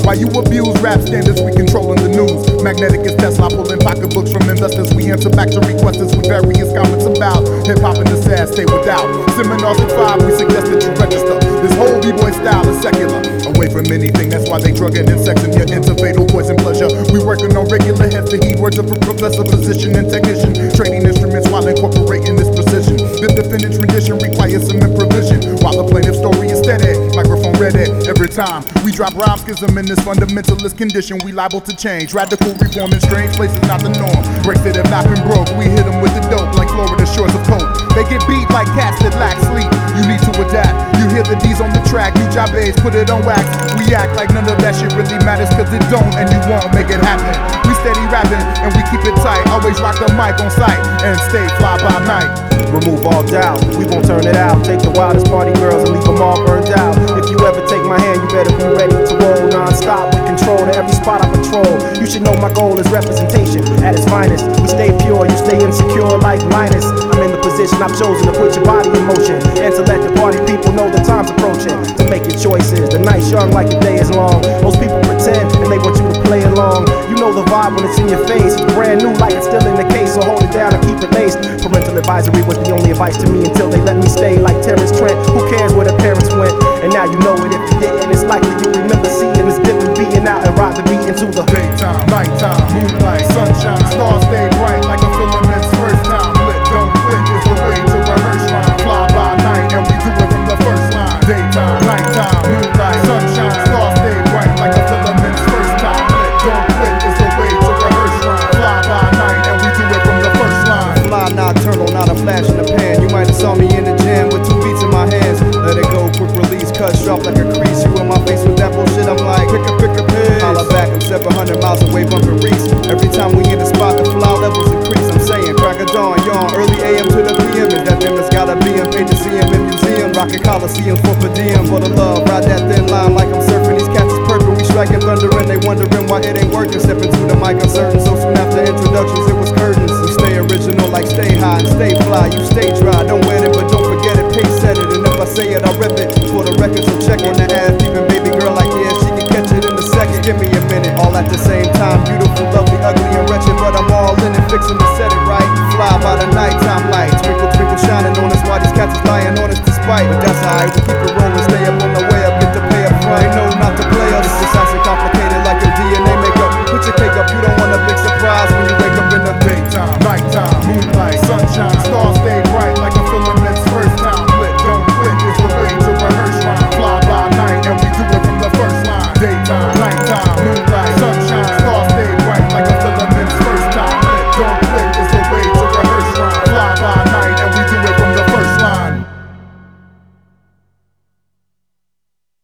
While you abuse rap standards, we controlling the news. Magnetic is Tesla, pulling pocketbooks from investors. We answer back to requesters with various comments about hip-hop and the sad stay without. Seminars at 5, we suggest that you register. This whole b-boy style is secular, away from anything. That's why they drugging and sexing you into fatal poison pleasure. We working on regular heads to heed words of a professor, physician, and technician, trading instruments while incorporating this precision. The defendant's rendition requires some improvisation, while the plaintiff's story is steady. Microphone ready every time we drop rhyme schism in this fundamentalist condition. We liable to change, radical reform in strange places, not the norm. Breaks that have not been broke, we hit them with the dope like Florida shores of coke. They get beat like cats that lack sleep. You need to adapt. You hear the D's on the track, you job A's, put it on wax. We act like none of that shit really matters, cause it don't, and you won't make it happen. We steady rapping and we keep it tight. Always rock the mic on sight and stay fly by night. Remove all doubt, we won't turn it out. Take the wildest party girls and leave them all burned out. If you ever take my hand, you better be ready to roll non-stop with control to every spot I patrol. You should know my goal is representation at its finest. We stay pure, you stay insecure like Linus. I'm in the position I've chosen to put your body in motion and to let the party people know the time's approaching. To make your choices, the night's young like the day is long. Most people pretend and they want you to play along. You know the vibe when it's in your face. It's brand new like it's still in the case, so hold it down and keep it laced. Parental advisory was the only advice to me until they let me stay like Terrence Trent. Who cares where the parents went? And now you know it. If you didn't, it's likely you'll remember seeing